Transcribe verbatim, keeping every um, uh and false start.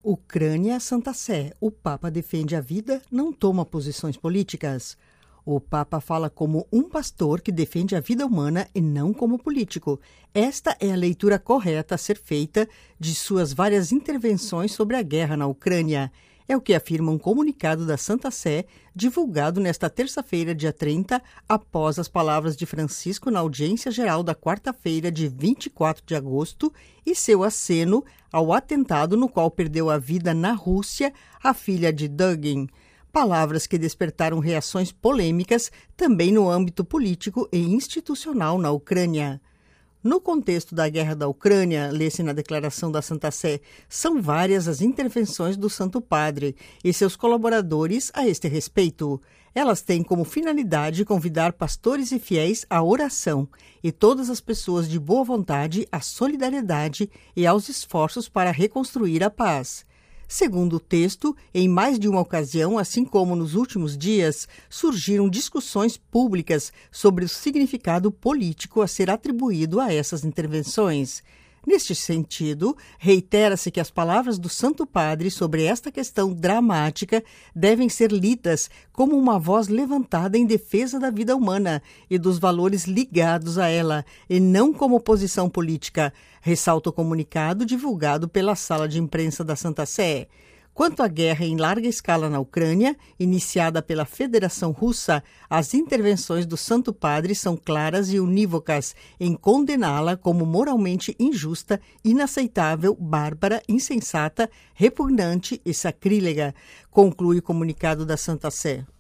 Ucrânia, Santa Sé. O Papa defende a vida, não toma posições políticas. O Papa fala como um pastor que defende a vida humana e não como político. Esta é a leitura correta a ser feita de suas várias intervenções sobre a guerra na Ucrânia. É o que afirma um comunicado da Santa Sé, divulgado nesta terça-feira, dia trinta, após as palavras de Francisco na audiência geral da quarta-feira, de vinte e quatro de agosto, e seu aceno ao atentado no qual perdeu a vida na Rússia a filha de Dugin. Palavras que despertaram reações polêmicas também no âmbito político e institucional na Ucrânia. No contexto da guerra da Ucrânia, lê-se na declaração da Santa Sé, são várias as intervenções do Santo Padre e seus colaboradores a este respeito. Elas têm como finalidade convidar pastores e fiéis à oração e todas as pessoas de boa vontade à solidariedade e aos esforços para reconstruir a paz. Segundo o texto, em mais de uma ocasião, assim como nos últimos dias, surgiram discussões públicas sobre o significado político a ser atribuído a essas intervenções. Neste sentido, reitera-se que as palavras do Santo Padre sobre esta questão dramática devem ser lidas como uma voz levantada em defesa da vida humana e dos valores ligados a ela, e não como posição política, ressalta o comunicado divulgado pela sala de imprensa da Santa Sé. Quanto à guerra em larga escala na Ucrânia, iniciada pela Federação Russa, as intervenções do Santo Padre são claras e unívocas em condená-la como moralmente injusta, inaceitável, bárbara, insensata, repugnante e sacrílega, conclui o comunicado da Santa Sé.